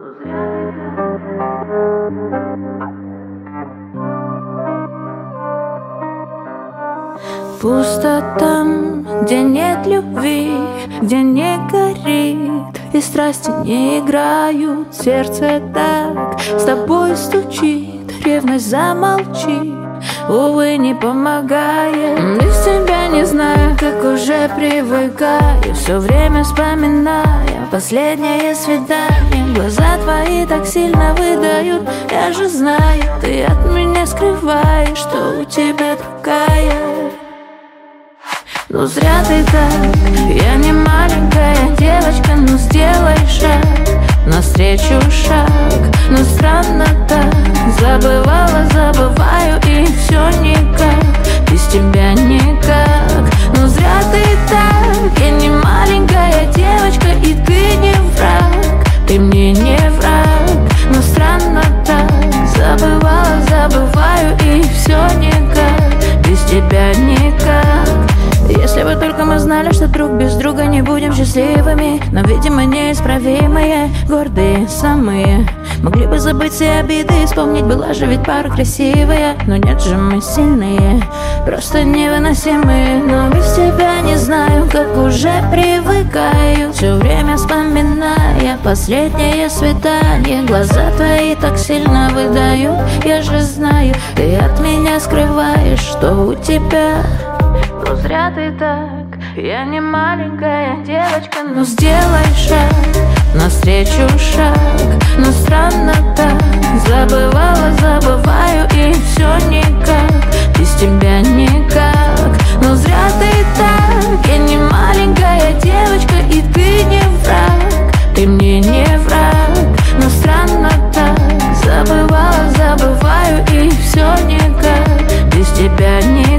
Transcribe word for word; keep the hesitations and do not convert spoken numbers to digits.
Пусто там, где нет любви, где не горит и страсти не играют. Сердце так с тобой стучит, ревность замолчи, увы, не помогает. Без тебя не знаю, как уже привыкаю, все время вспоминая последнее свидание. Глаза твои так сильно выдают, я же знаю, ты от меня скрываешь, что у тебя другая. Ну зря ты так, я не маленькая девочка, ну сделай шаг, навстречу шаг. Но странно так, забывала, забываю и все никак, без тебя никак. Ну зря ты так, я не маленькая девочка и ты не враг, ты мне не враг. Но странно так, забывала, забываю и все никак, без тебя никак. Если бы только мы знали, что друг без друга не будем счастливыми, но, видимо, неисправимые, гордые самые. Могли бы забыть все обиды, вспомнить, была же ведь пара красивая. Но нет же, мы сильные, просто невыносимые. Но без тебя не знаю, как уже привыкаю, все время вспоминая последнее свидание. Глаза твои так сильно выдают, я же знаю, ты от меня скрываешь, что у тебя. Ну зря ты так, я не маленькая девочка, ну сделай шаг, навстречу шаг. Но странно так, забывала, забываю и все никак, без тебя никак. Ну зря ты так, я не маленькая девочка и ты не враг, ты мне не враг. Но странно так, забывала, забываю и все никак, без тебя никак.